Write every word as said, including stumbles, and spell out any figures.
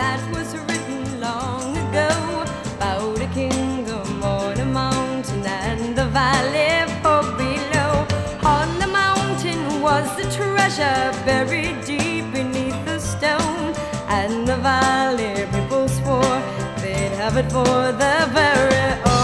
that was written long ago about a kingdom on a mountain and the valley far below. On the mountain was the treasure buried deep beneath the stone, and the valley people swore they'd have it for their very own.